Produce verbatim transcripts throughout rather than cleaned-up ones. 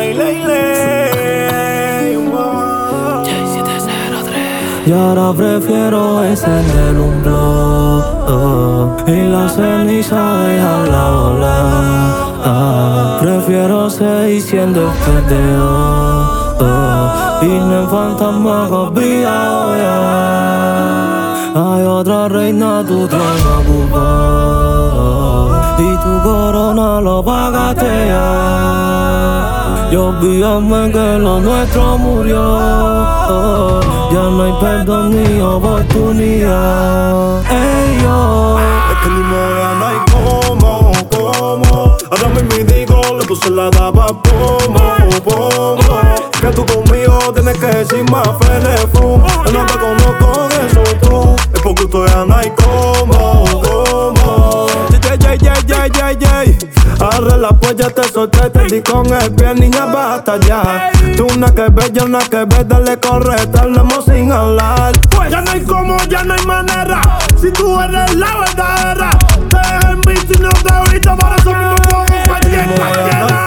ley, ley, ley. Wow. Y ahora prefiero encender un blog y la ceniza dejarla volar. Ah, prefiero seguir siendo el perdedor oh, y no el fantasma copiado ya. Hay otra reina, tu trono ocupado y tu corona lo pagaste ya. Y olvídame que lo nuestro murió oh, ya no hay perdón ni oportunidad. Ey, yo. Es que ni modo no hay como, como. Ahora mismo digo, le puse la tapa pomo, pomo. Que tú conmigo tienes que decir más Felefum. Yo no te conozco de eso tú. Es porque tú ya no hay como, como. Yeah, yeah, yeah, yeah, yeah, yeah. Agarra la polla, te solté, te di con el pie, niña, basta ya. Tú una que ves, yo una que ves, dale corre, tardamos sin hablar. Pues ya no hay como, ya no hay manera. Si tú eres la verdadera, te dejo en visto y no te he visto, por eso mismo puedo cualquier cualquiera.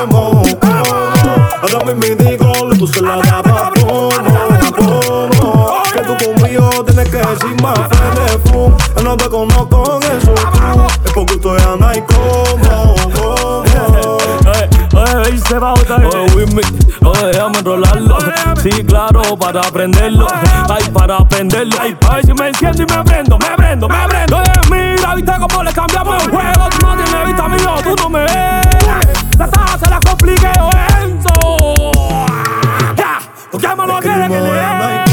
Ahora mismo digo, le puse la tapa, como, como. Que tú conmigo tienes que decir más Felefum. Yo no te conozco en eso tú. Es porque tú ya no hay como, como. Oye, se va a botar. Oye, Wimmy, oye, déjame enrolarlo. Sí, claro, para aprenderlo. Ay, para aprenderlo. Ay, a ver si me enciendo y me prendo, me prendo, me prendo. Oye, mira, viste cómo le cambiamos el juego. Tú no tienes vista mío, tú no me ves. La taza se la compliqué, oye, Enzo. Ya, porque me lo quiere que le dé.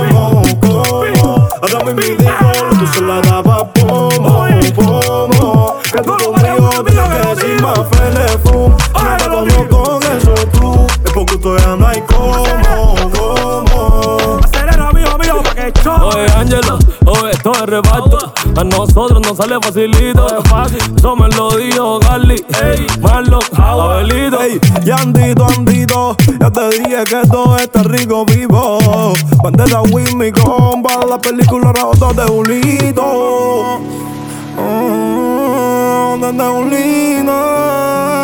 Ahora mismo digo, le puse la tapa pomo, pomo. Que tú conmigo tienes que decir más Felefum. No te conozco en eso tú. Es porque tú ya no hay como, como. Acelera, amigo, amigo, pa' que choque. Oye, Angela, oye, esto es reparto. A nosotros nos sale facilito, es fácil. Eso me lo dijo Carly, ey, Marlon, Abelito. Ey, ya andito, andito. Ya te dije que todo está rico vivo. Bandera Wimmy con para la película Roto de un lito. Oh, de un lito.